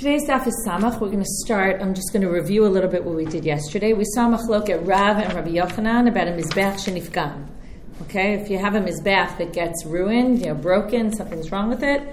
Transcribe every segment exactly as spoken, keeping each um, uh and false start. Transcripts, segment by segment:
Today's daf is Samach. We're going to start, I'm just going to review a little bit what we did yesterday. We saw Machlok at Rav and Rabbi Yochanan about a Mizbech Shenifgam. Okay, if you have a Mizbech that gets ruined, you know, broken, something's wrong with it.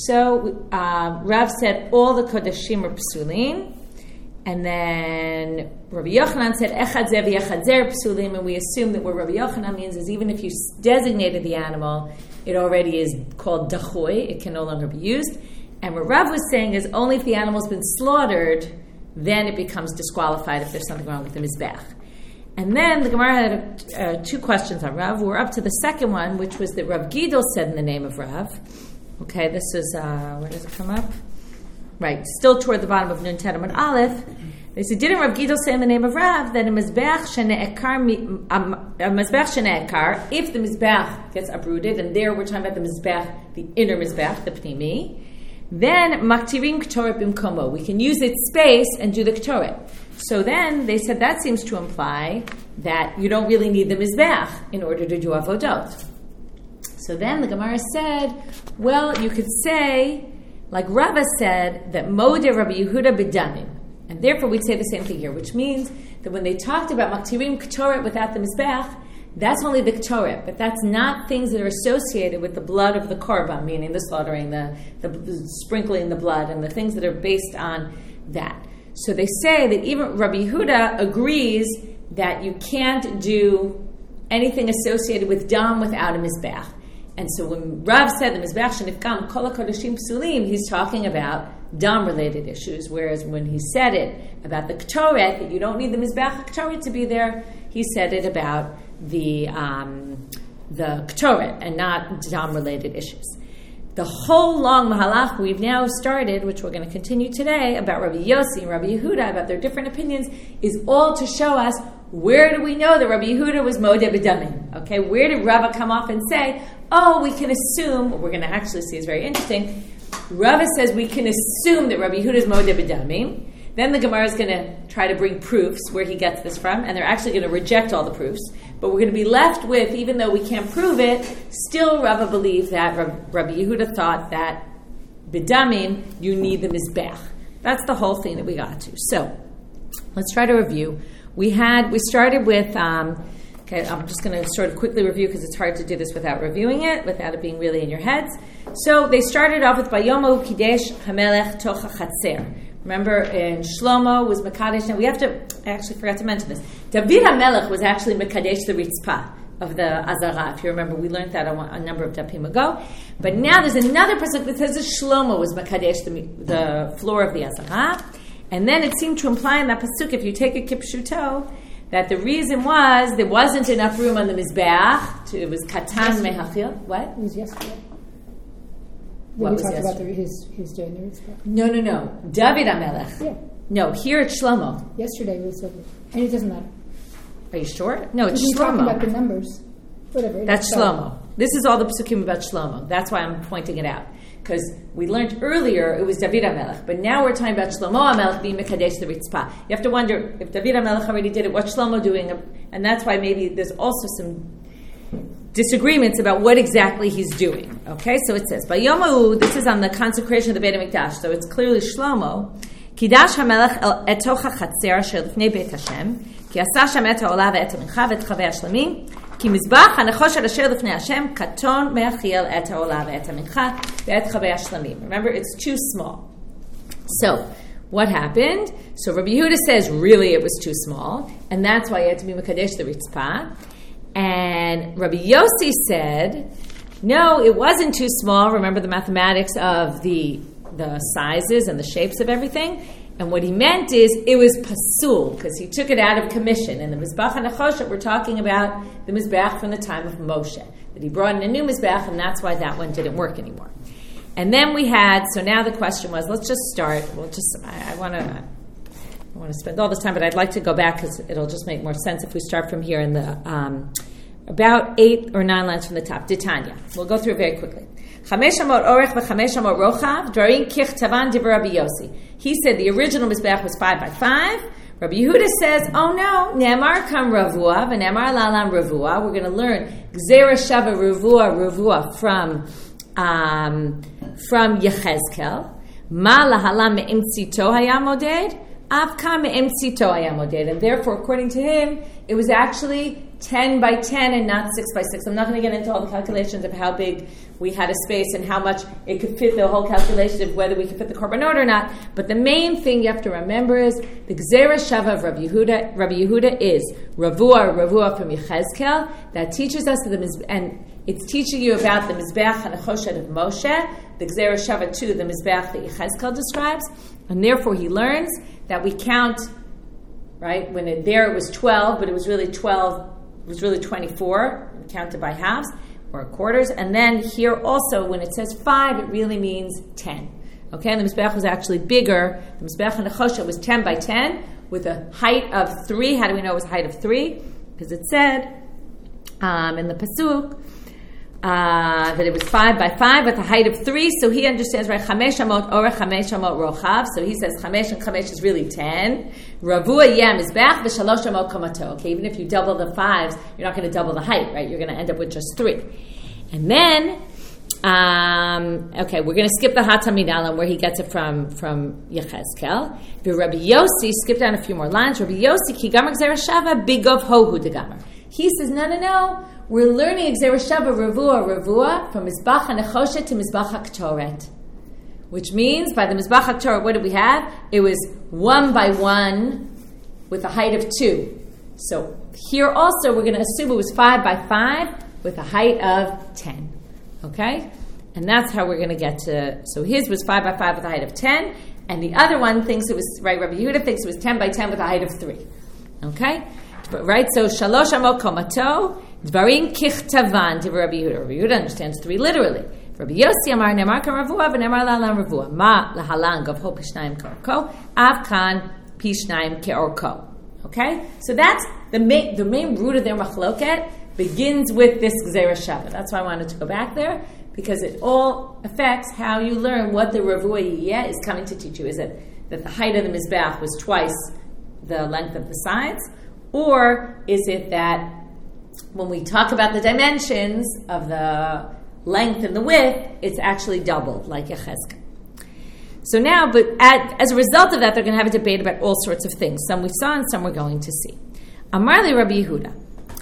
So uh, Rav said all the Kodashim are Psulim. And then Rabbi Yochanan said Echad Zeh v'Echad Zer Psulim. And we assume that what Rabbi Yochanan means is even if you designated the animal, it already is called Dachui. It can no longer be used. And what Rav was saying is only if the animal's been slaughtered, then it becomes disqualified if there's something wrong with the Mizbech. And then the Gemara had uh, two questions on Rav. We're up to the second one, which was that Rav Gidel said in the name of Rav. Okay, this is, uh, where does it come up? Right, still toward the bottom of Nun Tet Amud Aleph. They said, didn't Rav Gidel say in the name of Rav that a Mizbech shene'ekar, a Mizbech shene'ekar, if the Mizbech gets uprooted, and there we're talking about the Mizbech, the inner Mizbech, the Pnimi, then maktirim k'toret bimkomo. We can use its space and do the k'toret. So then they said that seems to imply that you don't really need the mizbech in order to do avodot. So then the Gemara said, well, you could say, like Rava said, that modeh Rabbi Yehuda b'damim, and therefore we'd say the same thing here, which means that when they talked about maktirim k'toret without the mizbech, that's only the k'toret, but that's not things that are associated with the blood of the korban, meaning the slaughtering, the, the sprinkling the blood, and the things that are based on that. So they say that even Rabbi Yehuda agrees that you can't do anything associated with dam without a mizbech. And so when Rav said the mizbech shenifgam kol hakodashim psulim, he's talking about dam-related issues, whereas when he said it about the k'toret, that you don't need the mizbech k'toret to be there, he said it about the um, the k'toret and not dam-related issues. The whole long mahalach we've now started, which we're going to continue today, about Rabbi Yossi and Rabbi Yehuda, about their different opinions, is all to show us where do we know that Rabbi Yehuda was modeh b'damim. Okay, where did Rava come off and say, oh, we can assume, what we're going to actually see is very interesting, Rava says we can assume that Rabbi Yehuda is modeh b'damim. Then the Gemara is going to try to bring proofs where he gets this from, and they're actually going to reject all the proofs. But we're going to be left with, even though we can't prove it, still Rava believed that Rabbi Yehuda thought that b'damim, you need the mizbech. That's the whole thing that we got to. So, let's try to review. We had, we started with, um, okay, I'm just going to sort of quickly review because it's hard to do this without reviewing it, without it being really in your heads. So, they started off with Bayomo Kidesh Hamelech Tocha Chatzer. Remember, in Shlomo was Mekadesh. Now we have to, I actually forgot to mention this. David HaMelech was actually Mekadesh the Ritzpah of the Azara. If you remember, we learned that a, a number of dapim ago. But now there's another pasuk that says that Shlomo was Mekadesh the, the floor of the Azara. And then it seemed to imply in that pasuk, if you take a kipshuto, that the reason was there wasn't enough room on the Mizbeach. It was Katan Mehachil. What? It was yesterday. What we was talked yesterday? about the, his, his doing the Ritzpah. No, no, no. David HaMelech. Yeah. No, here it's Shlomo. Yesterday was David. And it doesn't matter. Are you sure? No, it's We're talking Shlomo. about the numbers. Whatever. That's Shlomo. This is all the psukim about Shlomo. That's why I'm pointing it out. Because we learned earlier it was David HaMelech, but now we're talking about Shlomo HaMelech being Mekadesh the Ritzpah. You have to wonder, if David HaMelech already did it, what's Shlomo doing? And that's why maybe there's also some disagreements about what exactly he's doing. Okay, so it says, Bayomu, this is on the consecration of the Beit HaMikdash, so it's clearly Shlomo. Kidash HaMelech et tocha chatzer asher lifnei Beit Hashem, ki asa shem et ha'olah ve'et ha'mincha ve'et chavei hashlamim, ki mizbach ha'nechoshet asher lifnei Hashem, katon me'achiel et ha'olah ve'et ha'mincha ve'et chavei hashlamim. Remember, it's too small. So, what happened? So Rabbi Yehuda says, really it was too small, and that's why he had to be Mekadesh the Ritzpah. And Rabbi Yossi said, no, it wasn't too small. Remember the mathematics of the the sizes and the shapes of everything? And what he meant is it was pasul, because he took it out of commission. And the Mizbach HaNechoshet, we're talking about the Mizbach from the time of Moshe. That he brought in a new Mizbach, and that's why that one didn't work anymore. And then we had, so now the question was, let's just start. We'll just, I, I want to... I want to spend all this time, but I'd like to go back because it'll just make more sense if we start from here in the um, about eight or nine lines from the top. Ditanya. We'll go through it very quickly. Chamesh amot orech v'chamesh amot rochav dvarim kich tavan divrei Rabbi Yossi. He said the original mizbeach was five by five. Rabbi Yehuda says, oh no, ne'amar kam ravua v'ne'amar lalam ravua. We're going to learn gzera shava ravua ravua from um, from Yechezkel. Ma lahala me'im tzito haya moded, avka me'im tzito haya moded. And therefore, according to him, it was actually ten by ten and not six by six. I'm not going to get into all the calculations of how big we had a space and how much it could fit the whole calculation of whether we could fit the korbanot or not. But the main thing you have to remember is the Gzera Shava of Rabbi Yehuda. Rabbi Yehuda is Ravua, Ravua from Yechezkel, that teaches us, the and it's teaching you about the Mizbeach and Nechoshet of Moshe, the Gzera Shava too, the Mizbeach that Yechezkel describes, and therefore he learns that we count, right, when it, there it was twelve, but it was really twelve, it was really twenty-four, counted by halves, or quarters, and then here also, when it says five, it really means ten. Okay, and the Mizbeach was actually bigger. The Mizbeach and Nechoshet was ten by ten, with a height of three. How do we know it was a height of three? Because it said um, in the Pasuk uh, that it was five by five with a height of three, so he understands, right, chamesh amot orech, chamesh amot rochav, so he says chamesh and chamesh is really ten. Ravua yeh mizbeach v'shalosh amot komato. Okay, even if you double the fives, you're not going to double the height, right? You're going to end up with just three. And then, um, okay, we're going to skip the Hatamid Alam where he gets it from from Yechezkel. The Rabbi Yossi, skip down a few more lines. Rabbi Yossi ki gamar gzera shava bigov hohu de gamar. He says, no, no, no. We're learning gzera shava ravua ravua from Mizbach HaNechoshet to Mizbach HaKtoret. Which means, by the Mizbach HaKtoret, what did we have? It was one by one with a height of two. So here also, we're going to assume it was five by five with a height of ten. Okay? And that's how we're going to get to... So his was five by five with a height of ten, and the other one thinks it was... Right, Rabbi Yehuda thinks it was ten by ten with a height of three. Okay? Right? So, shalosh amot komato, dvarim kichtavan, to Rabbi Yehuda. Rabbi Yehuda understands three literally. Rabbi Yossi amar nemar ka ravua v'nemar la'alam ravua. Ma lahalan gavho pishnayim ke'orko, av kan pishnayim ke'orko. Okay? So that's the main, the main root of their machloket begins with this Gzera Shava. That's why I wanted to go back there, because it all affects how you learn what the Ravua Yeh is coming to teach you. Is it that the height of the Mizbeach was twice the length of the sides? Or is it that when we talk about the dimensions of the length and the width, it's actually doubled, like Yechezkel? So now, but at, as a result of that, they're going to have a debate about all sorts of things. Some we saw and some we're going to see. Amar li Rabbi Yehuda.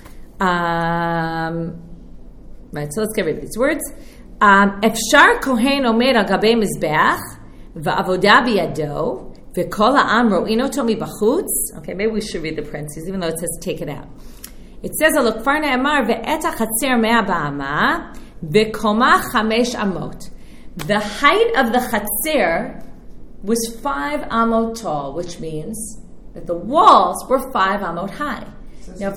Um, right, so let's get rid of these words. Efshar kohen omer al gabei mizbeach va'avoda biyado v'kol ha'am ro'in oto mibachutz. Okay, maybe we should read the parentheses, even though it says take it out. It says alok kfar ne'amar ve'et ha'chatzer mea ba'ama v'koma chamesh amot. The height of the chatzer was five amot tall, which means that the walls were five amot high. Now,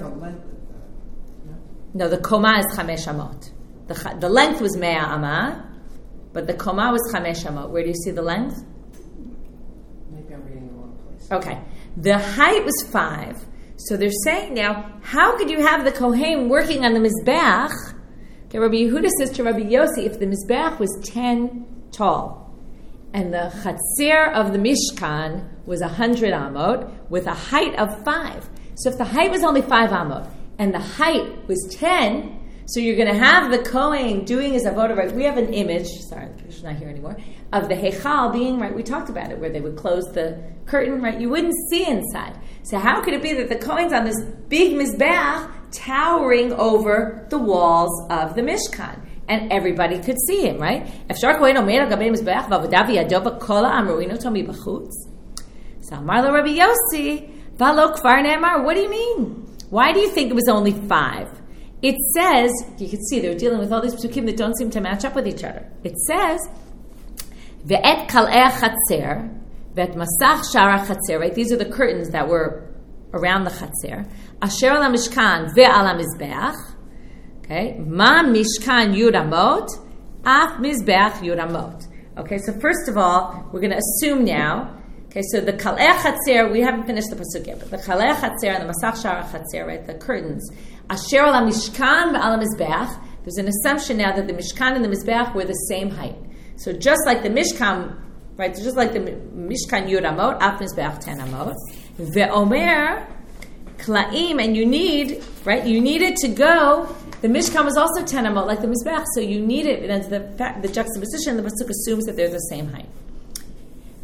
no, the koma is chamesh amot. The, the length was mea ama, but the koma was chamesh amot. Where do you see the length? Maybe I'm reading the wrong place. Okay. The height was five. So they're saying now, how could you have the Kohen working on the Mizbeach? Okay, Rabbi Yehuda says to Rabbi Yossi, if the Mizbeach was ten tall, and the Chatzir of the Mishkan was one hundred amot, with a height of five. So if the height was only five amot, and the height was ten, so you're going to have the Kohen doing his avodah, right? We have an image, sorry, the picture's not here anymore, of the Heichal being, right, we talked about it, where they would close the curtain, right? You wouldn't see inside. So how could it be that the Kohen's on this big Mizbeach towering over the walls of the Mishkan? And everybody could see him, right? Efshar Kohen omer al gabei Mizbeach v'avodah biyado v'kol ha'am ro'in oto mibachutz. So Amar lo Rabbi Yossi, v'lo kfar ne'amar, what do you mean? Why do you think it was only five? It says, you can see they're dealing with all these psukim that don't seem to match up with each other. It says, ve'et kal'eh chatzer, ve'et masach shara chatzer, right? These are the curtains that were around the chatzer. Asher ala mishkan ve'ala mizbeach. Okay, ma mishkan yuramot, af mizbeach yuramot. Okay, so first of all, we're going to assume now. Okay, so the kal'eh chatzer, we haven't finished the pasuk yet, but the kal'eh chatzer and the masach shara chatzer, right, the curtains, asher ala mishkan ve'ala mizbeach, there's an assumption now that the mishkan and the mizbeach were the same height. So just like the mishkan, right, so just like the mishkan yuramot, af mizbeach ten amot, ve'omer kla'im, and you need, right, you need it to go, the mishkan was also ten amot, like the mizbeach, so you need it, and the fact, the juxtaposition, the pasuk assumes that they're the same height.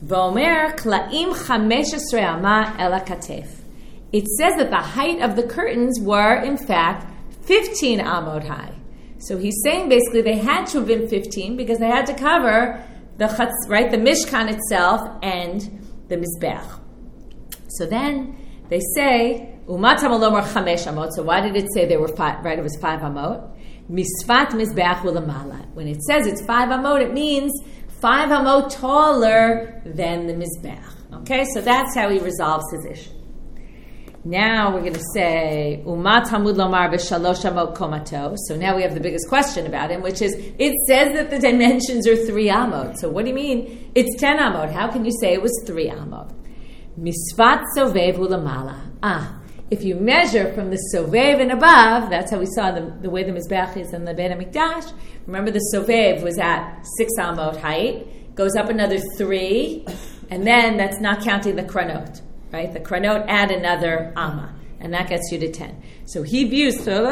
V'omer kla'im chamesh esrei ama el hakatef. It says that the height of the curtains were, in fact, fifteen amot high. So he's saying basically they had to have been fifteen because they had to cover the chatz, right, the Mishkan itself and the Mizbeach. So then they say, Umatam alomar chamesh amot. So why did it say there were five, right, it was five amot? Misfat Mizbeach ulamala. When it says it's five amot, it means five amot taller than the Mizbeach. Okay, so that's how he resolves his issue. Now we're going to say, Umat Hamud Lomar b'shalosh amot komato. So now we have the biggest question about him, which is, it says that the dimensions are three amot. So what do you mean? It's ten amot. How can you say it was three amot? Misfat sovev ulamala. Ah, if you measure from the sovev and above, that's how we saw the, the way the Mizbeach is in the Beit HaMikdash. Remember the sovev was at six amot height, goes up another three, and then that's not counting the kranot. Right? The kranot add another amma, and that gets you to ten. So he views from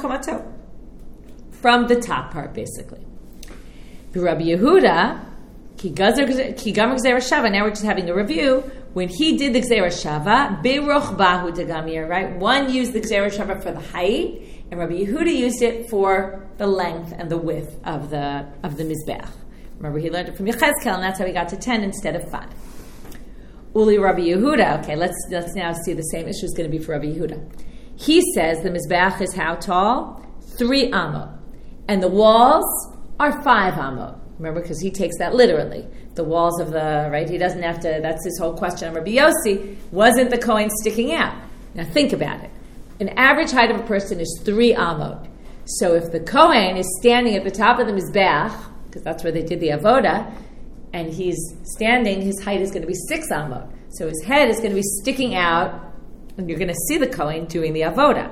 the top part, basically. Rabbi Yehuda, ki gamer gzeira shava. Now we're just having a review. When he did the gzeira shava, biroch bahu degamir. Right? One used the gzeira shava for the height, and Rabbi Yehuda used it for the length and the width of the of the mizbeach. Remember, he learned it from Yechezkel, and that's how he got to ten instead of five. Uli Rabbi Yehuda. Okay, let's let's now see the same issue is going to be for Rabbi Yehuda. He says the mizbeach is how tall? Three amot, and the walls are five amot. Remember, because he takes that literally. The walls of the right. He doesn't have to. That's his whole question. Rabbi Yossi, wasn't the Kohen sticking out? Now think about it. An average height of a person is three amot. So if the Kohen is standing at the top of the mizbeach, because that's where they did the avoda, and he's standing, his height is going to be six amot. So his head is going to be sticking out, and you're going to see the Kohen doing the avoda.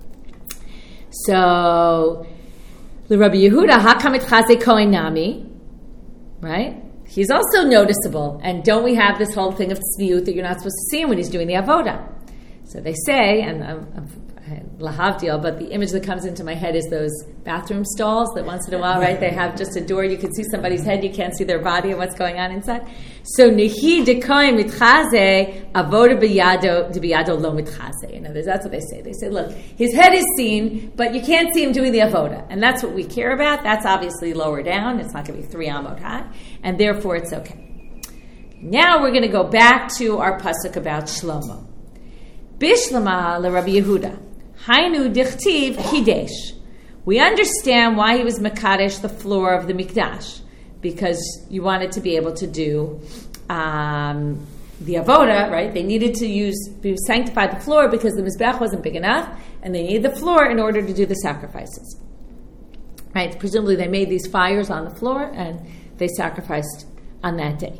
So, the Rabbi Yehuda, Hakamit Chaze Kohen Nami, right? He's also noticeable. And don't we have this whole thing of tzniut that you're not supposed to see him when he's doing the avoda? So they say, and I'm, I'm lahavdil, but the image that comes into my head is those bathroom stalls that once in a while, right, they have just a door, you can see somebody's head, you can't see their body and what's going on inside. So, nihi dekoim mitchaze, avoda biyado, biyado lo mitchaze. In other words, that's what they say. They say, look, his head is seen, but you can't see him doing the avoda. And that's what we care about. That's obviously lower down. It's not going to be three amot high. And therefore, it's okay. Now we're going to go back to our pasuk about Shlomo. Bishlama le Rabbi Yehuda. Hainu dichtiv hidesh. We understand why he was mekadesh the floor of the mikdash, because you wanted to be able to do um, the avoda, right? They needed to use to sanctify the floor because the mizbeach wasn't big enough, and they needed the floor in order to do the sacrifices. Right? Presumably, they made these fires on the floor and they sacrificed on that day.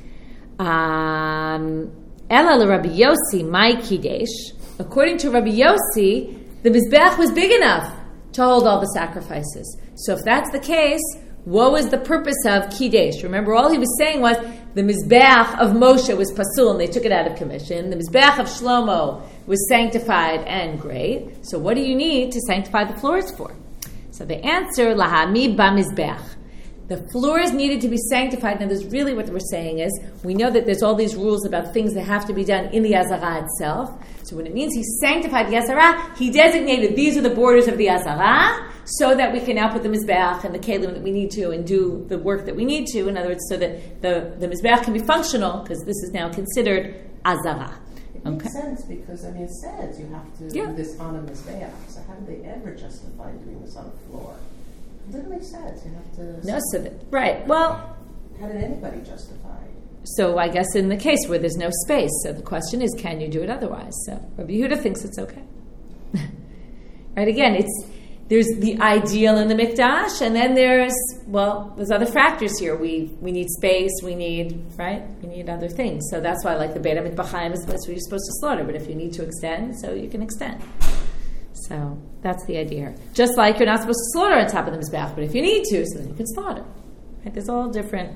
Um, Ela le Rabbi Yossi, my kidesh. According to Rabbi Yossi, the Mizbeach was big enough to hold all the sacrifices. So if that's the case, what was the purpose of Kidesh? Remember, all he was saying was the Mizbeach of Moshe was pasul, and they took it out of commission. The Mizbeach of Shlomo was sanctified and great. So what do you need to sanctify the floors for? So the answer, Lahami ba Mizbeach. The floors needed to be sanctified. Now, this really what we're saying is, we know that there's all these rules about things that have to be done in the Azara itself. So when it means he sanctified the Azara, he designated these are the borders of the Azara, so that we can now put the Mizbeach and the Kelim that we need to and do the work that we need to. In other words, so that the, the Mizbeach can be functional, because this is now considered Azara. It makes okay. sense, because, I mean, it says you have to yeah. do this on a Mizbeach. So how did they ever justify doing this on a floor? It doesn't make sense. You have to... No, so that, right. Well... How did anybody justify? So I guess in the case where there's no space, so the question is, can you do it otherwise? So Rabbi Yehuda thinks it's okay. Right, again, it's there's the ideal in the Mikdash, and then there's, well, there's other factors here. We we need space, we need, right? We need other things. So that's why, like, the Beit HaMikdash is that's where you're supposed to slaughter, but if you need to extend, so you can extend. So that's the idea. Just like you're not supposed to slaughter on top of the Mizbeach, but if you need to, so then you can slaughter. Right? There's all different...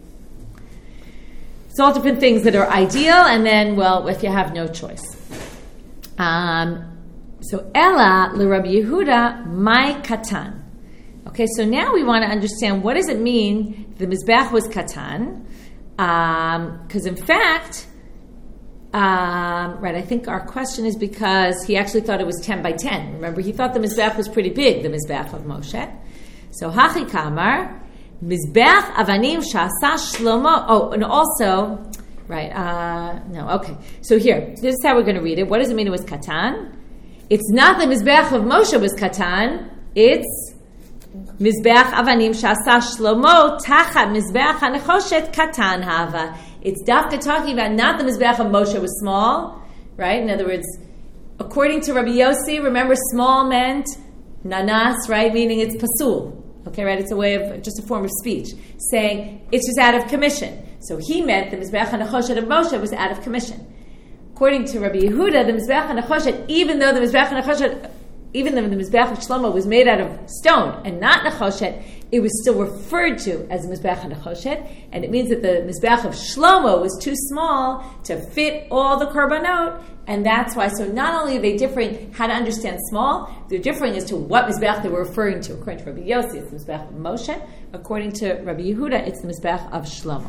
It's all different things that are ideal, and then, well, if you have no choice. Um, so, Ella le Rabbi Yehuda, my katan. Okay, so now we want to understand, what does it mean the Mizbeach was katan? Because um, in fact, um, right, I think our question is because he actually thought it was ten by ten. Remember, he thought the Mizbeach was pretty big, the Mizbeach of Moshe. So, Hachi Kamar, Mizbeach Avanim Shasa Shlomo. Oh, and also, right, uh, no, okay. So here, this is how we're going to read it. What does it mean it was Katan? It's not the Mizbeach of Moshe was Katan, it's Mizbeach Avanim Shasa Shlomo Tachat Mizbeach HaNechoshet Katan Hava. It's Dafka talking about not the Mizbeach of Moshe was small, right? In other words, according to Rabbi Yossi, remember small meant nanas, right? Meaning it's pasul. Okay, right? It's a way of, just a form of speech. Saying it's just out of commission. So he meant the Mizbeach HaNechoshet of Moshe was out of commission. According to Rabbi Yehuda, the Mizbeach HaNechoshet, even though the Mizbeach HaNechoshet, even though the Mizbeach of Shlomo was made out of stone and not Nechoshet, it was still referred to as the Mizbeach HaNechoshet, and it means that the Mizbeach of Shlomo was too small to fit all the korbanot, and that's why. So not only are they differing how to understand small, they're differing as to what Mizbeach they were referring to. According to Rabbi Yossi, it's the Mizbeach of Moshe. According to Rabbi Yehuda, it's the Mizbeach of Shlomo.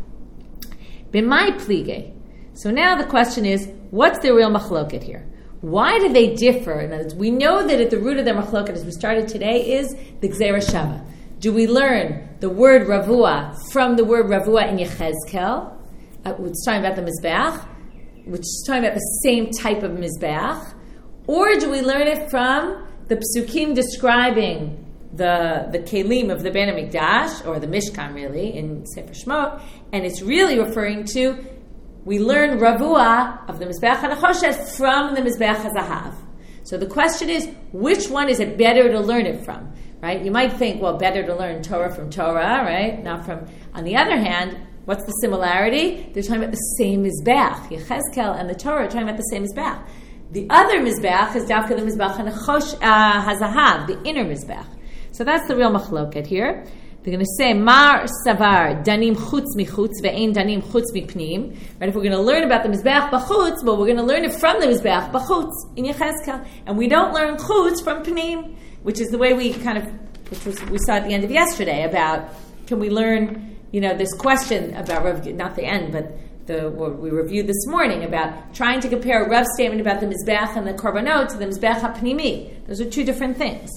B'mai plige. So now the question is, what's the real machloket here? Why do they differ? In other words, we know that at the root of their machloket, as we started today, is the Gzeira Shava. Do we learn the word Ravua from the word Ravua in Yechezkel, uh, which is talking about the Mizbeach, which is talking about the same type of Mizbeach, or do we learn it from the Psukim describing the the Kelim of the Bein HaMikdash, or the Mishkan really, in Sefer Shemot, and it's really referring to, we learn Ravua of the Mizbeach HaNechoshet from the Mizbeach HaZahav. So the question is, which one is it better to learn it from? Right? You might think, well, better to learn Torah from Torah, right? Not from. On the other hand, what's the similarity? They're talking about the same Mizbeach. Yechezkel and the Torah are talking about the same Mizbeach. The other Mizbeach is Dafka the Mizbeach HaNechosh uh, HaZahav, the inner Mizbeach. So that's the real machloket here. They're going to say, Mar Savar, Danim Chutz Michutz, Ve'ein Danim Chutz Mipnim. Right? If we're going to learn about the Mizbeach B'chutz, well, we're going to learn it from the Mizbeach B'chutz in Yechezkel. And we don't learn Chutz from Pnim, which is the way we kind of, which was we saw at the end of yesterday about, can we learn, you know, this question about, not the end, but the what we reviewed this morning about trying to compare a Rav statement about the Mizbeach and the Korbanot to the Mizbeach HaPnimi. Those are two different things.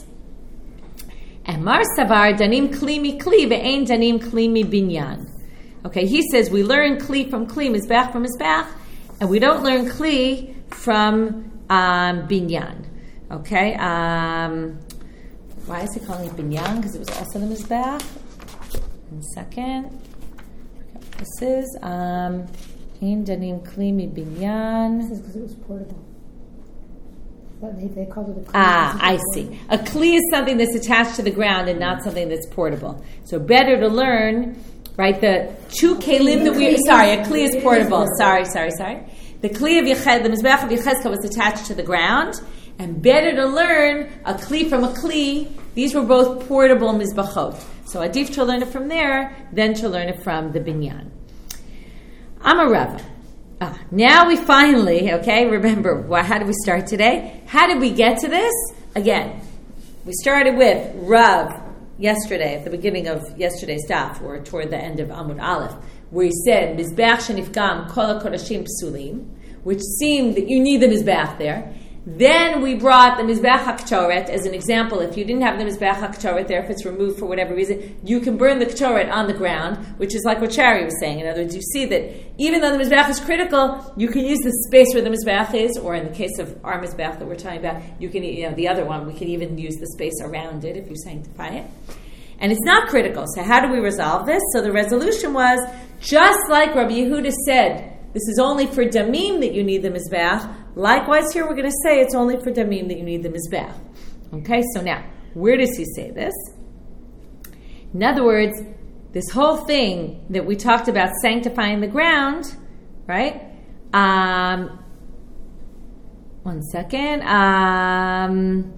And Mar Savar Danim Kli Mi Kli Ve'ein Danim Kli Mi Binyan. Okay, he says we learn Kli from Kli, Mizbeach from Mizbeach, and we don't learn Kli from um, Binyan. Okay, um, why is he calling it Binyan? Because it was also the Mizbeach. One second. This is um, Ein Danim Kli Mi Binyan. This is because it was portable. They, they called it a kli. Ah, I see. A kli is something that's attached to the ground and not something that's portable. So better to learn, right, the two kelim that we... Sorry, a kli is portable. Sorry, sorry, sorry. The kli of Yechez, the Mizbeach of Yechezkel was attached to the ground, and better to learn a kli from a kli. These were both portable Mizbachot. So adif to learn it from there, then to learn it from the binyan. Amar Rava. Ah, now we finally, okay, remember, well, how did we start today? How did we get to this? Again, we started with Rav yesterday, at the beginning of yesterday's daf, or toward the end of Amud Aleph, where he said, Mizbeach shenifgam kol hakodashim psulim, which seemed that you need the Mizbeach there. Then we brought the Mizbeach HaKtoret as an example. If you didn't have the Mizbeach HaKtoret there, if it's removed for whatever reason, you can burn the Ktoret on the ground, which is like what Shari was saying. In other words, you see that even though the Mizbeach is critical, you can use the space where the Mizbeach is, or in the case of our Mizbeach that we're talking about, you can, you know, the other one, we can even use the space around it if you sanctify it. And it's not critical. So how do we resolve this? So the resolution was, just like Rabbi Yehuda said, this is only for Damim that you need the Mizbeach. Likewise, here we're going to say it's only for Damim that you need the Mizbeach. Okay, so now, where does he say this? In other words, this whole thing that we talked about sanctifying the ground, right? Um, one second. Um,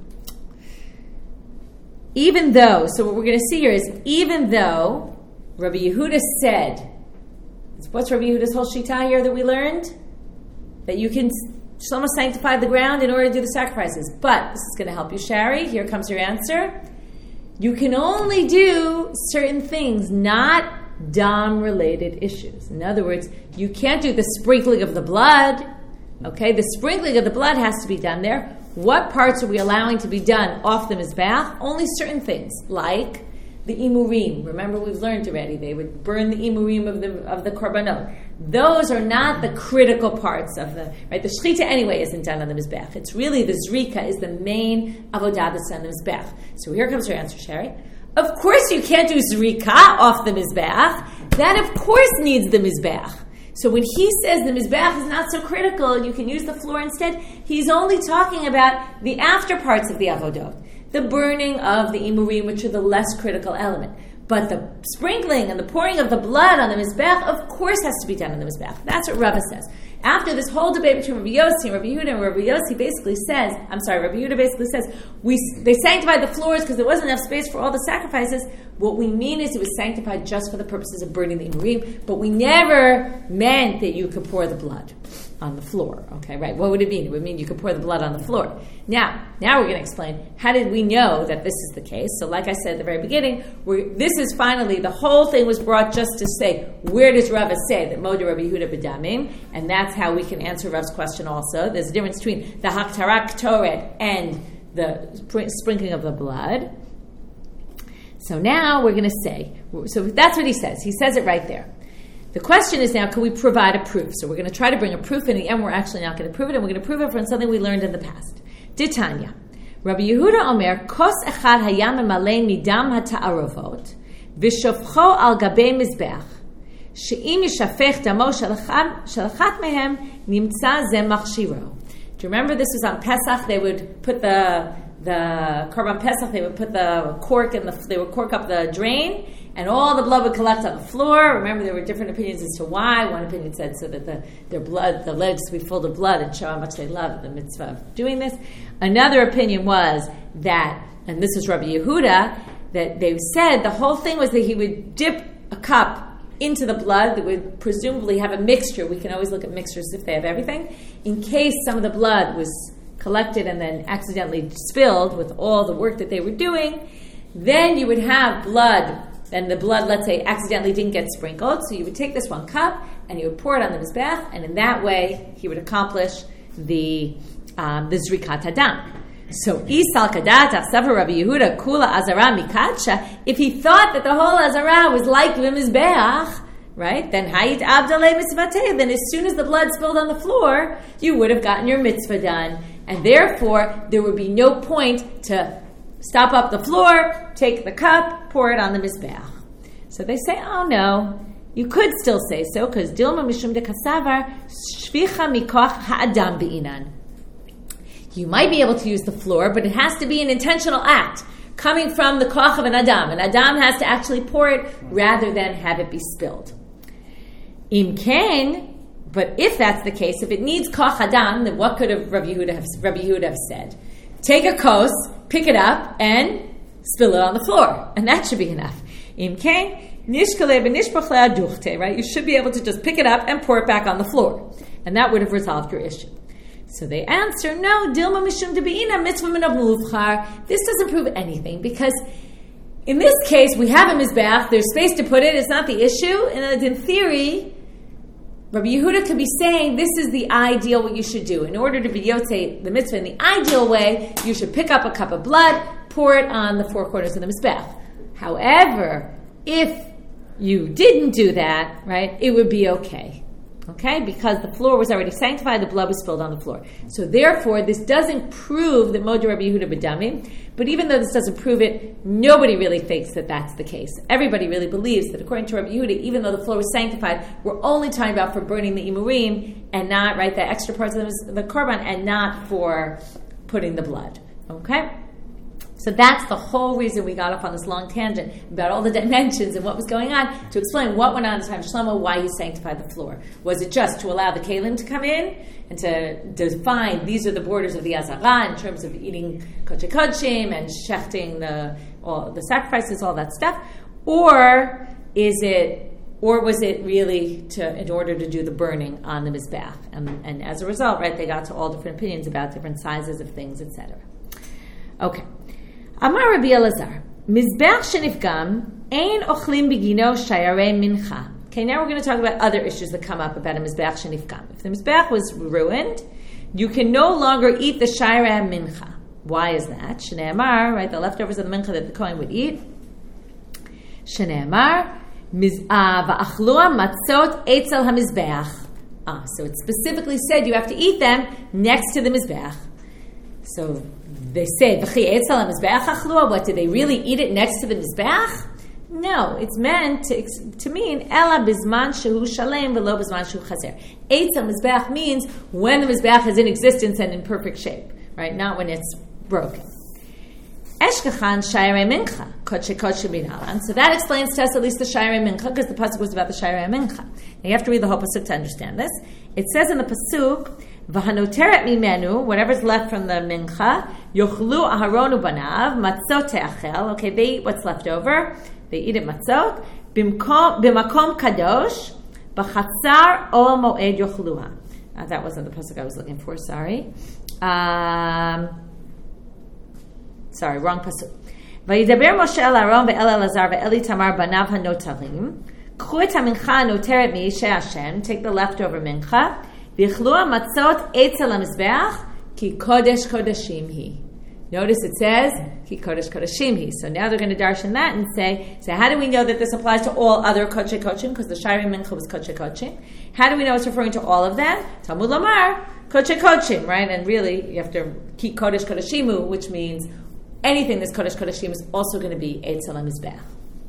even though, so what we're going to see here is, even though Rabbi Yehuda said, what's Rabbi Yehuda's whole shita here that we learned? That you can Shlomo sanctify the ground in order to do the sacrifices. But, this is going to help you, Shari. Here comes your answer. You can only do certain things, not dam-related issues. In other words, you can't do the sprinkling of the blood. Okay, the sprinkling of the blood has to be done there. What parts are we allowing to be done off the mizbeach? Only certain things, like the imurim. Remember, we've learned already. They would burn the imurim of the of the korbanot. Those are not the critical parts of the right. The shechita anyway isn't done on the mizbeach. It's really the zrika is the main avodah that's on the mizbeach. So here comes your answer, Sherry. Of course, you can't do zrika off the mizbeach. That of course needs the mizbeach. So when he says the mizbeach is not so critical, you can use the floor instead, he's only talking about the after parts of the avodot, the burning of the imurim, which are the less critical element. But the sprinkling and the pouring of the blood on the mizbeach, of course, has to be done on the mizbeach. That's what Rava says. After this whole debate between Rabbi Yossi and Rabbi Yehuda, and Rabbi Yossi basically says, I'm sorry, Rabbi Yehuda basically says, we they sanctified the floors because there wasn't enough space for all the sacrifices. What we mean is it was sanctified just for the purposes of burning the imurim, but we never meant that you could pour the blood on the floor. Okay, right? What would it mean? It would mean you could pour the blood on the floor. Now, now we're going to explain how did we know that this is the case. So like I said at the very beginning, we're, this is finally, the whole thing was brought just to say, where does Rava say that Moda Rabbi Yehuda b'damim? And that's how we can answer Rav's question also. There's a difference between the haktarak toret and the sprinkling of the blood. So now we're going to say, so that's what he says. He says it right there. The question is now, can we provide a proof? So we're going to try to bring a proof. In the end, we're actually not going to prove it, and we're going to prove it from something we learned in the past. Ditanya. Rabbi Yehuda Omer, Kos echad hayam emalei midam hata'arovot, v'shofcho al gabei mizbeach, she'im yishafech damo shalachat mehem, nimtza ze machshiro. Do you remember this was on Pesach? They would put the the Korban Pesach, they would put the cork in the, they would cork up the drain, and all the blood would collect on the floor. Remember, there were different opinions as to why. One opinion said so that the their blood, the legs would be full of blood and show how much they loved the mitzvah of doing this. Another opinion was that, and this was Rabbi Yehuda, that they said the whole thing was that he would dip a cup into the blood that would presumably have a mixture. We can always look at mixtures if they have everything. In case some of the blood was collected and then accidentally spilled with all the work that they were doing, then you would have blood, and the blood, let's say, accidentally didn't get sprinkled, so you would take this one cup and you would pour it on the mizbeach, and in that way he would accomplish the um, the zrikat hadam. So isal kadata sefer Rabbi Yehuda kula azara mikadsha. If he thought that the whole azara was like the mizbeach, right? Then hayit abdalei mitzvateh. Then as soon as the blood spilled on the floor, you would have gotten your mitzvah done. And therefore, there would be no point to stop up the floor, take the cup, pour it on the mizbeach. So they say, oh no, you could still say so, because Dilma Mishum de Kasavar, Shvicha Mikoch Ha'adam Be'inan. You might be able to use the floor, but it has to be an intentional act, coming from the koch of an Adam. An Adam has to actually pour it rather than have it be spilled. Im Ken. But if that's the case, if it needs koch adam, then what could have Rabbi Yehuda have, Rabbi Yehuda have said? Take a kos, pick it up, and spill it on the floor. And that should be enough. Right? You should be able to just pick it up and pour it back on the floor. And that would have resolved your issue. So they answer, no, Dilma Mishum de Be'ina mitzvah min muvchar. This doesn't prove anything, because in this case, we have a mizbeach, there's space to put it, it's not the issue. And in theory, Rabbi Yehuda could be saying, this is the ideal what you should do. In order to be yotzei the mitzvah in the ideal way, you should pick up a cup of blood, pour it on the four corners of the mizbech. However, if you didn't do that, right, it would be okay. Okay? Because the floor was already sanctified, the blood was spilled on the floor. So therefore, this doesn't prove that Moda Rabbi Yehuda b'damim, but even though this doesn't prove it, nobody really thinks that that's the case. Everybody really believes that according to Rabbi Yehuda, even though the floor was sanctified, we're only talking about for burning the imurim and not, right, the extra parts of the, the korban, and not for putting the blood. Okay? So that's the whole reason we got off on this long tangent about all the dimensions and what was going on, to explain what went on in the time of Shlomo, why he sanctified the floor. Was it just to allow the kalim to come in and to define these are the borders of the Azara in terms of eating kodesh kodshim and shechting the all the sacrifices, all that stuff, or is it, or was it really to in order to do the burning on the mizbeach? And, and as a result, right, they got to all different opinions about different sizes of things, et cetera. Okay. Amar Rabbi Elazar, Mizbeach shenifgam Ein ochlim bigino shayarei mincha. Okay, now we're going to talk about other issues that come up about a mizbeach shenifgam. If the mizbeach was ruined, you can no longer eat the shayarei mincha. Why is that? Shneimar, right, the leftovers of the mincha that the Kohen would eat. Shneimar, va'achlua matzot etzel hamizbeach. Ah, so it specifically said you have to eat them next to the mizbeach. So they say, v'chi etzel hamizbeach achlua. What, did they really eat it next to the mizbeach? No, it's meant to, to mean ela bizman shehu shalem v'lo bizman shehu chaser. Etzel mizbeach means when the mizbeach is in existence and in perfect shape, right? Not when it's broken. Eshkachan shayrei mincha kodshe kodshe binalan. So that explains to us at least the shayrei mincha, because the pasuk was about the shayrei mincha. Now you have to read the whole pasuk to understand this. It says in the pasuk, "V'hanoteret mimenu," whatever's left from the mincha, yochlu aharonu banav matzot te'achel. Okay, they eat what's left over. They eat it matzot. B'makom kadosh b'chatzar ol moed yochluha. Uh, that wasn't the pasuk I was looking for. Sorry. Um, sorry, wrong pasuk. Vayidaber Moshe el Aaron ve'el Elazar ve'el Itamar banav hanotarim. K'chu et hamincha hanoteret mi'ishe Hashem. Take the leftover mincha. V'yichlu hamatzot etzel hamizbeach ki kodesh kodeshim hi. Notice it says, Ki Kodesh Kodeshim Hi. So now they're going to darshan that and say, so how do we know that this applies to all other Kodshe Kodshim? Because the Shayrei Mincha was Kodshe Kodshim. How do we know it's referring to all of them? Talmud Lamar, Kodshe Kodshim, right? And really, you have to Ki Kodesh Kodeshimu, which means anything that's Kodesh Kodeshim is also going to be Eitzel HaMizbeach.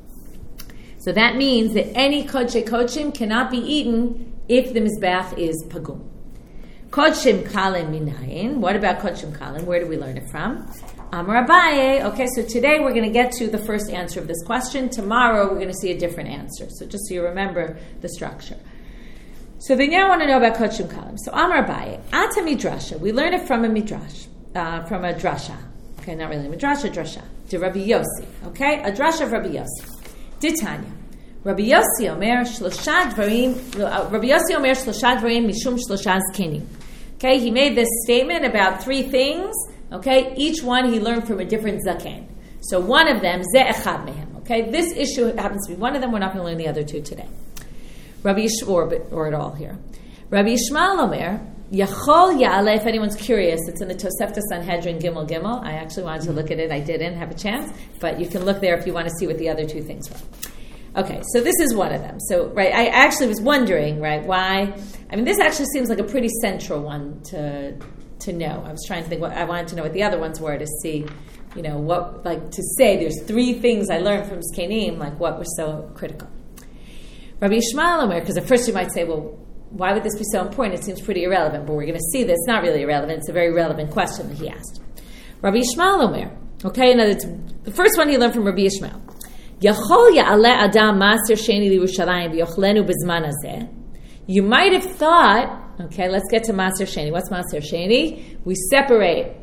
So that means that any Kodshe Kodshim cannot be eaten if the Mizbeach is Pagum. Kodshim Kalin Minayin. What about Kodshim Kalin? Where do we learn it from? Amar Abaye. Okay, so today we're going to get to the first answer of this question. Tomorrow we're going to see a different answer. So just so you remember the structure. So they now want to know about Kodshim Kalin. So Amar Abaye. Ata Midrasha. We learn it from a Midrash. Uh, from a Drasha. Okay, not really a Midrash, a Drasha. To Rabbi Yossi. Okay, a Drasha of Rabbi Yossi. Ditanya. Rabbi Yossi Omer Shlosha Dvarim. Rabbi Yossi Omer Shlosha Dvarim Mishum Shlosha Zkenim. Okay, he made this statement about three things. Okay, each one he learned from a different zaken. So one of them, ze echad mehem. Okay, this issue happens to be one of them. We're not going to learn the other two today. Rabbi Yishmael, or at all here. Rabbi Yishmael Omer, Yachol Ya'aleh. If anyone's curious, it's in the Tosefta Sanhedrin Gimel Gimel. I actually wanted to look at it. I didn't have a chance, but you can look there if you want to see what the other two things were. Okay, so this is one of them. So, right, I actually was wondering, right, why... I mean, this actually seems like a pretty central one to to know. I was trying to think what... I wanted to know what the other ones were to see, you know, what... Like, to say there's three things I learned from Zkenim, like, what was so critical. Rabbi Yishmael Omer, because at first you might say, well, why would this be so important? It seems pretty irrelevant, but we're going to see this. It's not really irrelevant. It's a very relevant question that he asked. Rabbi Yishmael Omer, okay, now it's, the first one he learned from Rabbi Yishmael. Yachol ya'aleh adam maser sheni liyerushalayim v'yochlenu b'zman hazeh. You might have thought, okay, let's get to maser sheni. What's maser sheni? We separate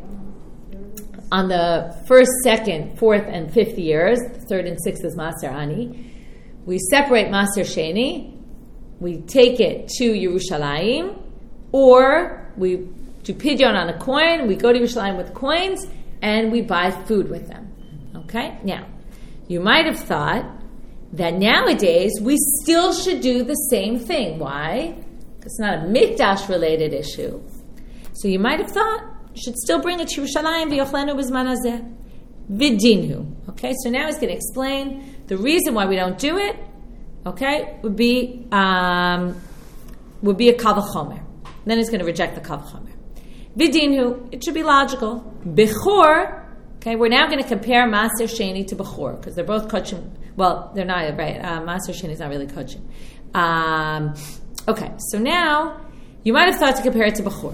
on the first, second, fourth, and fifth years. The third and sixth is maser ani. We separate maser sheni. We take it to Yerushalayim, or we do pidyon on a coin. We go to Yerushalayim with coins, and we buy food with them. Okay, now. You might have thought that nowadays we still should do the same thing. Why? Because it's not a mikdash-related issue. So you might have thought you should still bring it to Yerushalayim v'yochlenu b'zman hazeh v'dinhu. Okay, so now he's going to explain the reason why we don't do it. Okay, would be um, would be a kal v'chomer. Then he's going to reject the kal v'chomer. V'dinhu, it should be logical. Bechor. Okay, we're now going to compare Maser Sheni to Bechor, because they're both Kodshim. Well, they're not, right? Uh, Maser Sheni is not really Kodshim. Um, okay, so now, you might have thought to compare it to Bechor.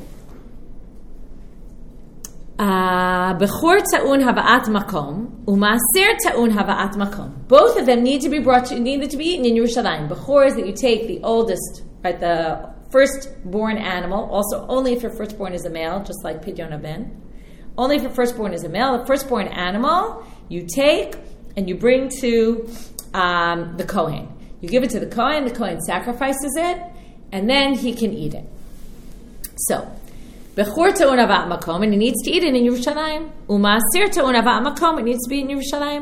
Bechor ta'un hava'at makom, u'maser ta'un hava'at makom. Both of them need to be brought to, needed to be eaten in Yerushalayim. Bechor is that you take the oldest, right, the firstborn animal, also only if your firstborn is a male, just like Pidyon HaBen. Only if your firstborn is a male. The firstborn animal you take and you bring to um, the Kohen. You give it to the Kohen, the Kohen sacrifices it, and then he can eat it. So, Bechor ta'un havat makom, and he needs to eat it in Yerushalayim. U'ma'asir ta'un havat makom, it needs to be in Yerushalayim.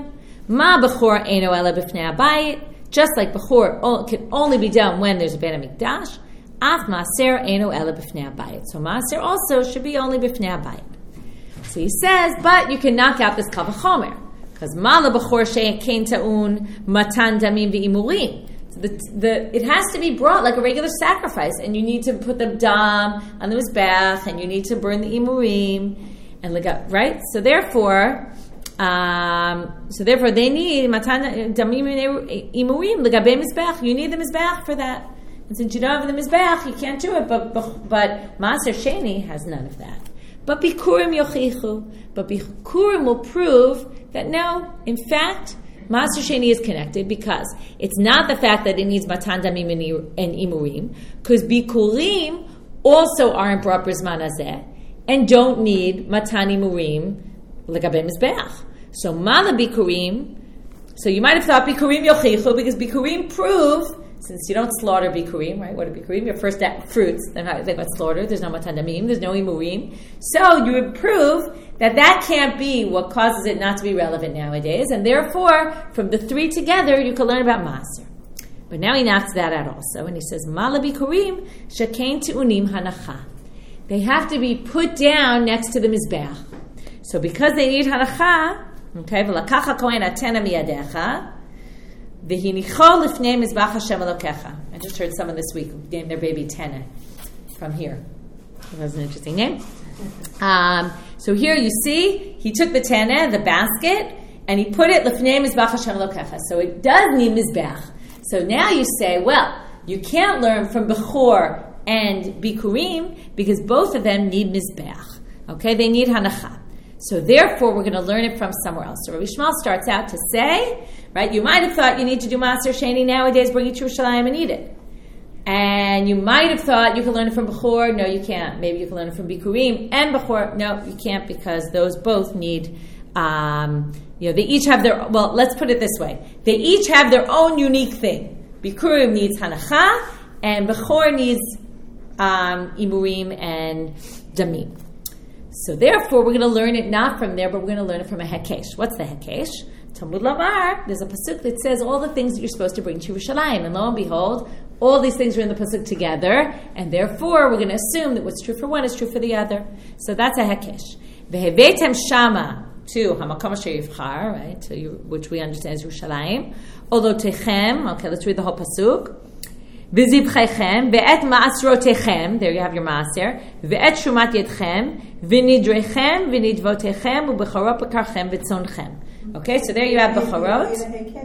Ma bechor eino ela b'fnei habayit. Just like bechor can only be done when there's a Beit HaMikdash. Af maaser eino ela b'fnei habayit. So maaser also should be only b'fnei habayit. So he says, but you can knock out this kal v'chomer. Because mala b'chor she'kein ta'un matan damim v'imurim. The, the, it has to be brought like a regular sacrifice, and you need to put the dam on the mizbeach, and you need to burn the imurim, and lega, right? So therefore, um, so therefore, they need matan damim imurim legabe mizbeach. You need the mizbeach for that. And since you don't have the mizbeach, you can't do it. But but, but maaser sheni has none of that. But bikurim yochichu. But bikurim will prove that no, in fact, maaser sheni is connected because it's not the fact that it needs matan damim and imurim, because bikurim also aren't brought b'zman hazeh and don't need matan imurim legabe mizbeach. So mala bikurim. So you might have thought bikurim yochichu because bikurim prove. Since you don't slaughter bikurim, right? What are bikurim? Your first fruits. They're not, they got slaughtered. There's no matan damim. There's no imurim. So you would prove that that can't be what causes it not to be relevant nowadays. And therefore, from the three together, you can learn about maaser. But now he knocks that out also. And he says, Mala bikurim shekein te'unim hanacha. They have to be put down next to the mizbeach. So because they need hanacha, okay, v'lakacha kohen atena miyadecha, I just heard someone this week name their baby Tena from here. That was an interesting name. Um, so here you see, he took the Tena, the basket, and he put it Lifnei Mizbach Hashem Elokecha. So it does need Mizbach. So now you say, well, you can't learn from Bechor and Bikurim because both of them need Mizbach. Okay, they need Hanacha. So therefore, we're going to learn it from somewhere else. So Rabbi Shmuel starts out to say, right, you might have thought you need to do Maaser Sheni nowadays, bring it to Yerushalayim and eat it. And you might have thought you can learn it from Bechor. No, you can't. Maybe you can learn it from Bikurim and Bechor. No, you can't because those both need, um, you know, they each have their, well, let's put it this way. They each have their own unique thing. Bikurim needs Hanacha and Bechor needs um, Imurim and Damim. So therefore, we're going to learn it not from there, but we're going to learn it from a Hekesh. What's the Hekesh? Talmud Lamar, there's a pasuk that says all the things that you're supposed to bring to Yerushalayim. And lo and behold, all these things are in the pasuk together, and therefore we're going to assume that what's true for one is true for the other. So that's a Hekesh. Vehevetem shama to Hamakom Asher Yivchar, right, to you, which we understand as Yerushalayim. Olotechem, okay, let's read the whole pasuk. V'zibchechem, ve'et ma'asrotechem, there you have your maaser, ve'et shumat yedchem, v'nidrechem, v'nidvotechem, u'becharot bekarchem, v'tzonchem. Okay, so there you have becharot.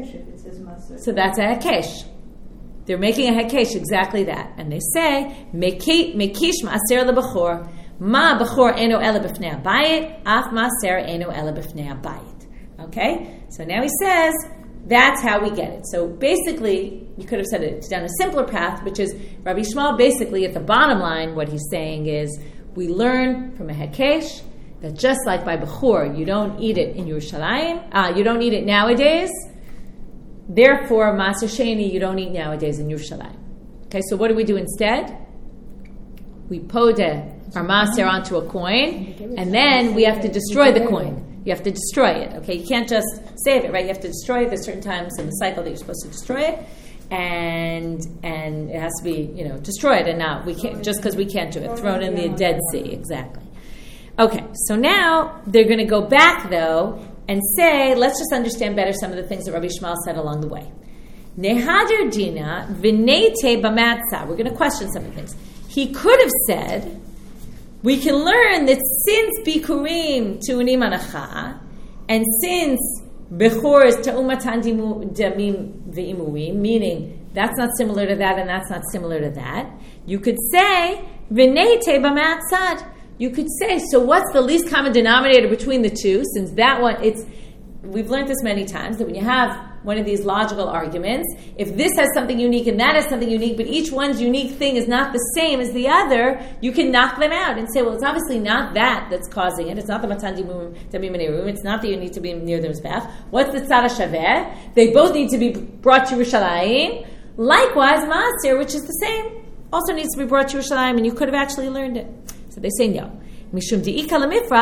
So that's a hekesh. They're making a hekesh, exactly that. And they say, mekish ma'aser lebechor, ma bechor eno ela b'fnei habayit, af ma'aser eno ela b'fnei habayit. Okay, so now he says, that's how we get it. So basically, you could have said it down a simpler path, which is Rabbi Shmuel basically at the bottom line, what he's saying is, we learn from a hekesh that just like by Bechor, you don't eat it in Yerushalayim, uh, you don't eat it nowadays, therefore, Maaser Sheni, you don't eat nowadays in Yerushalayim. Okay, so what do we do instead? We podeh our Maaser onto a coin, and then we have to destroy the coin. You have to destroy it, okay? You can't just save it, right? You have to destroy it. There's certain times in the cycle that you're supposed to destroy it, and and it has to be, you know, destroyed, and not, we can't, just because we can't do it, thrown in the Dead Sea, exactly. Okay, so now they're going to go back, though, and say, let's just understand better some of the things that Rabbi Shmuel said along the way. Nehadir dina v'neite b'matzah. We're going to question some of the things. He could have said, we can learn that since Bikurim tu'unim hanacha, and since Bechor is ta'umatan damim v'imurim, meaning that's not similar to that and that's not similar to that, you could say, v'neite b'matzad. You could say, so what's the least common denominator between the two? Since that one, it's, we've learned this many times, that when you have one of these logical arguments, if this has something unique and that has something unique, but each one's unique thing is not the same as the other, you can knock them out and say, well, it's obviously not that that's causing it. It's not the matan damim v'imurim. It's not that you need to be near the mizbeach. What's the tzad hashaveh? They both need to be brought to Yerushalayim. Likewise, maaser, which is the same, also needs to be brought to Yerushalayim, and you could have actually learned it. So they say no. Mishum di'ika lemifrach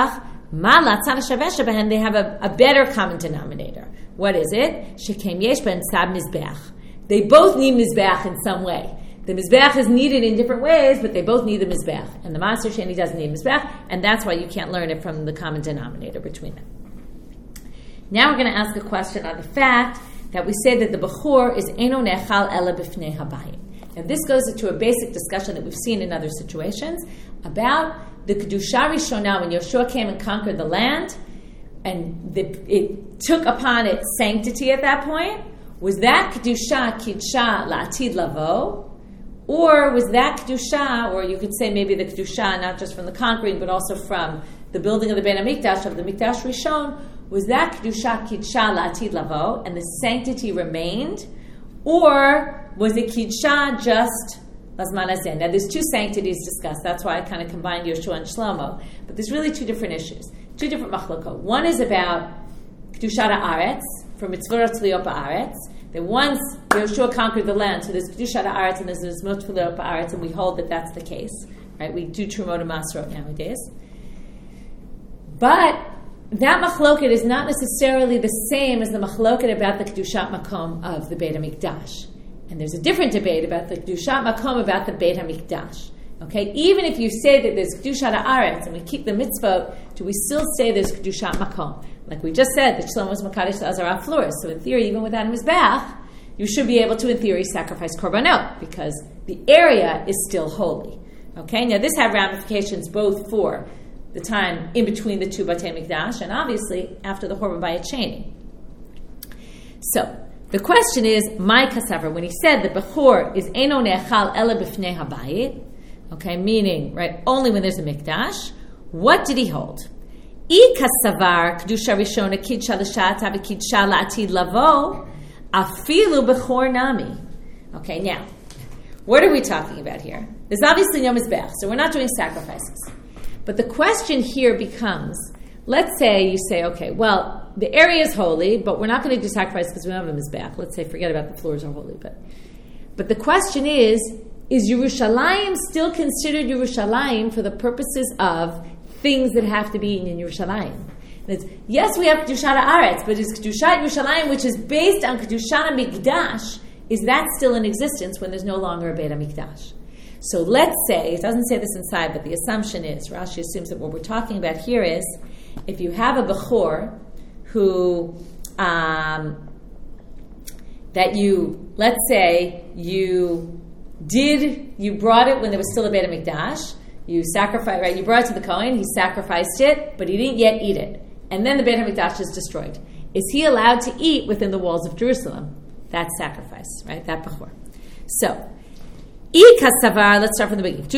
Ma latzad hashaveh shebehen, they have a, a better common denominator. What is it? Shekem yesh ben sab mizbeach. They both need mizbeach in some way. The mizbeach is needed in different ways, but they both need the mizbeach. And the Maaser Sheni doesn't need mizbeach, and that's why you can't learn it from the common denominator between them. Now we're going to ask a question on the fact that we say that the Bechor is Eino Nechal Ela B'fnei Habayim. And this goes into a basic discussion that we've seen in other situations about the Kedusha Rishonah, when Yeshua came and conquered the land, and the, it took upon it sanctity at that point. Was that Kedusha Kidsha La'atid Lavo? Or was that Kedusha, or you could say maybe the Kedusha, not just from the conquering, but also from the building of the Beit HaMikdash, of the Mikdash Rishon, was that Kedusha Kidsha La'atid Lavo, and the sanctity remained? Or was it Kidsha just Lazman Hazeh? Now there's two sanctities discussed. That's why I kind of combined Yeshua and Shlomo. But there's really two different issues, two different machlokot. One is about Kedusha Ha'aretz, from Mitzvot Tzliot Ba'aretz, that once Yeshua conquered the land, so there's Kedusha Ha'aretz and there's Mitzvot Tzliot Ba'aretz, and we hold that that's the case. Right? We do Trumot and Masrot nowadays. But that machloket is not necessarily the same as the machloket about the Kedushat Makom of the Beit HaMikdash. And there's a different debate about the Kedushat Makom about the Beit HaMikdash. Okay? Even if you say that there's Kedushat Ha'aretz and we keep the mitzvot, do we still say there's Kedushat Makom? Like we just said, that Shlomo was Makadosh the Azara floors. So in theory, even without a mizbeach, you should be able to, in theory, sacrifice korbanot, because the area is still holy. Okay? Now this had ramifications both for the time in between the two Batei Mikdash, and obviously after the Horban Bayit Sheni. So, the question is, my kasaver, when he said that Bechor is Eino Nechal Ela B'fnei Habayit, okay, meaning, right, only when there's a Mikdash, what did he hold? I kasavar Kedusha Rishona Kidsha L'Shata V'Kidsha La'atid Lavo Afilu Bechor Nami. Okay, now, what are we talking about here? There's obviously no Mizbech, so we're not doing sacrifices. But the question here becomes, let's say you say, okay, well, the area is holy, but we're not going to do sacrifice because we don't have a mizbeach. Let's say, forget about the floors are holy. But but the question is, is Yerushalayim still considered Yerushalayim for the purposes of things that have to be eaten in Yerushalayim? It's, yes, we have Kedushat Ha'aretz, but is Kedushat Yerushalayim, which is based on Kedushat HaMikdash, is that still in existence when there's no longer a Beit HaMikdash? So let's say, it doesn't say this inside, but the assumption is, Rashi assumes that what we're talking about here is, if you have a Bechor who, um, that you, let's say, you did, you brought it when there was still a Beit HaMikdash, you sacrificed, right, you brought it to the Kohen, he sacrificed it, but he didn't yet eat it. And then the Beit HaMikdash is destroyed. Is he allowed to eat within the walls of Jerusalem? That's sacrifice, right, that Bechor. So, let's start from the beginning.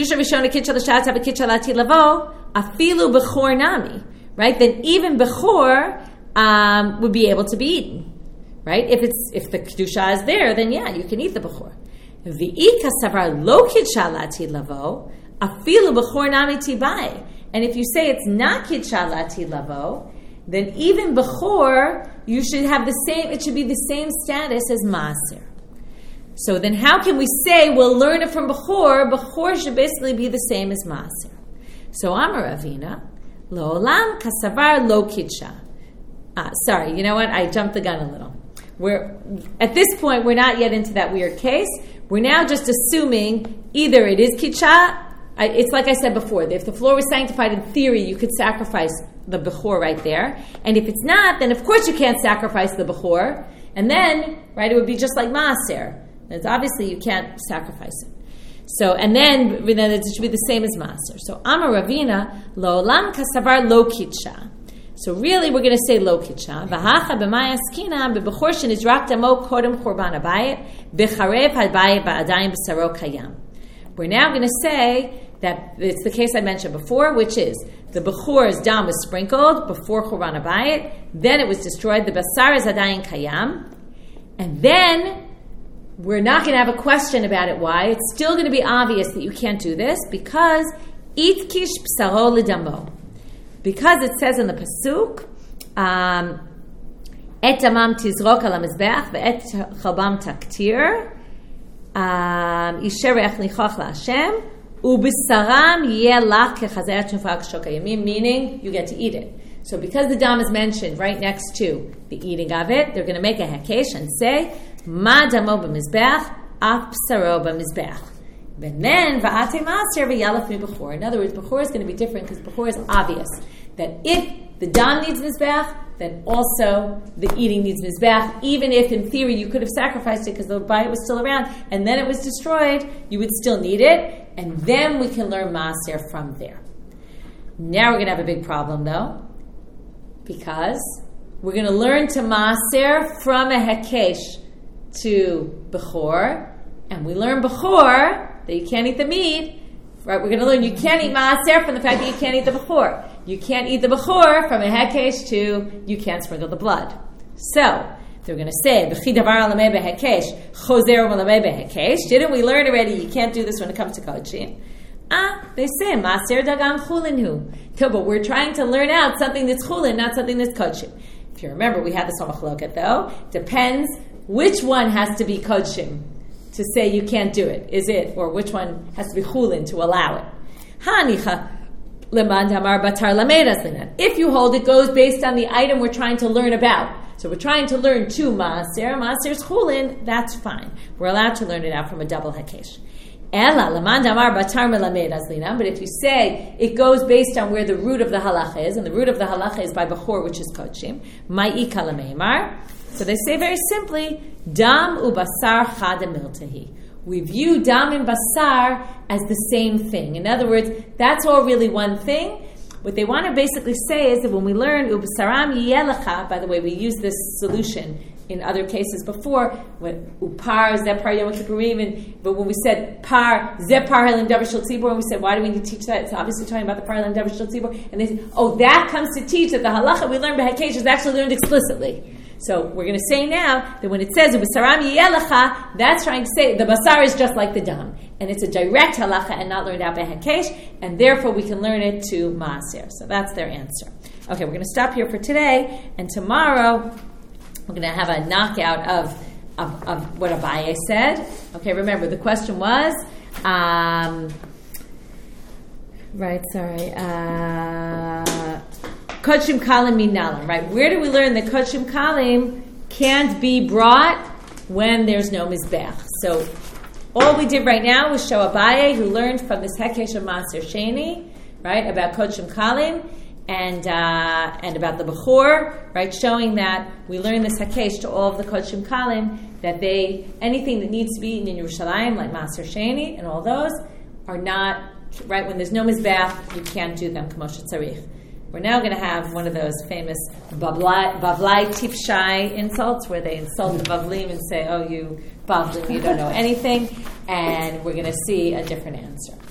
Afilu Bechor Nami, right? Then even Bechor um, would be able to be eaten, right? If it's if the kedusha is there, then yeah, you can eat the Bechor. V'ikasavar lo kidsha la'atid lavo, afilu Bechor Nami tibai. And if you say it's not kidsha la'atid lavo, then even Bechor, you should have the same. It should be the same status as Maaser. So then how can we say we'll learn it from Bechor? Bechor should basically be the same as Maaser. So Amar Ravina, Lo Olam Kasavar Lo Kidsha. Ah, sorry, you know what? I jumped the gun a little. We're at this point, we're not yet into that weird case. We're now just assuming either it is Kidsha. It's like I said before, if the floor was sanctified in theory, you could sacrifice the Bechor right there. And if it's not, then of course you can't sacrifice the Bechor. And then, right, it would be just like Maaser. It's obviously you can't sacrifice it. So, and then, then it should be the same as Maaser. So, Amar Ravina, Lo Olam Kasavar Lo Kidsha. So really, we're going to say Lo Kidsha. V'hacha b'maya skina b'bechor shenizrak damo kodem korban habayit b'charev habayit ba'adayim b'saro kayam. We're now going to say that it's the case I mentioned before, which is the Bechor's dam was sprinkled before korban habayit, then it was destroyed. The basar is adayin kayam, and then we're not going to have a question about it. Why? It's still going to be obvious that you can't do this because it kish psaro lidamo. Because it says in the pasuk, um, et damam tizrok al hamizbeach ve'et chalbam taktir, isher re'ech nichach la'Hashem Ubisaram yeh lach kechazeret shofar shokayamim, meaning you get to eat it. So because the dam is mentioned right next to the eating of it, they're going to make a hekesh and say, Ma damo b'mizbech, af psaro b'mizbech. And then, va'ate ma'aser v'yalaf mi b'chor. In other words, b'chor is going to be different because b'chor is obvious. That if the dam needs mizbech, then also the eating needs mizbech. Even if in theory you could have sacrificed it because the bayit was still around and then it was destroyed, you would still need it. And then we can learn ma'aser from there. Now we're going to have a big problem though, because we're going to learn to ma'aser from a hekesh to b'chor, and we learn b'chor that you can't eat the meat, right? We're going to learn you can't eat ma'aser from the fact that you can't eat the b'chor. You can't eat the b'chor from a hekesh to you can't sprinkle the blood. So they're going to say b'chi davar alamei behekesh chozer alamei behekesh. Didn't we learn already? You can't do this when it comes to kodshim. Ah, they say ma'aser dagam chulin hu. But we're trying to learn out something that's chulin, not something that's kodshim. If you remember, we had this on machloket though. Depends which one has to be kodshim to say you can't do it. Is it, or which one has to be chulin to allow it? Hanicha leman damar batar lamedas linan. If you hold it goes based on the item we're trying to learn about. So we're trying to learn to maaser. Maaser's chulin, that's fine. We're allowed to learn it out from a double hakesh. Ela leman damar batar melamedas linan. But if you say it goes based on where the root of the halacha is, and the root of the halacha is by bechor, which is kodshim, ma'ika lameimar. So they say very simply, dam ubasar chad miltahi. We view dam and basar as the same thing. In other words, that's all really one thing. What they want to basically say is that when we learn ubasaram yelecha, by the way, we use this solution in other cases before, when upar zepar yom kippurim, but when we said par zepar helim davar shel tzibur, and we said, why do we need to teach that? It's obviously talking about the par helim davar shel tzibur, and they said, oh, that comes to teach that the halacha we learned by hakesh is actually learned explicitly. So we're going to say now that when it says ubasaram yelecha, that's trying to say the basar is just like the dam, and it's a direct halacha and not learned out by hakesh, and therefore we can learn it to maaser. So that's their answer. Okay, we're going to stop here for today, and tomorrow we're going to have a knockout of of, of what Abaye said. Okay, remember the question was, um, right? Sorry. Uh, Kodshim kalim minalam, right? Where do we learn that kodshim kalim can't be brought when there's no mizbech? So all we did right now was show Abaye, who learned from this hekesh of maaser sheni, right, about kodshim kalim and uh, and about the bechor, right, showing that we learn this hekesh to all of the kodshim kalim that they anything that needs to be eaten in Yerushalayim, like maaser sheni and all those, are not right when there's no mizbech. You can't do them k'moshe tzarich. We're now going to have one of those famous Bavlai, Bavlai Tifshai insults where they insult the Bavlim and say, oh, you Bavlim, you don't know anything. And we're going to see a different answer.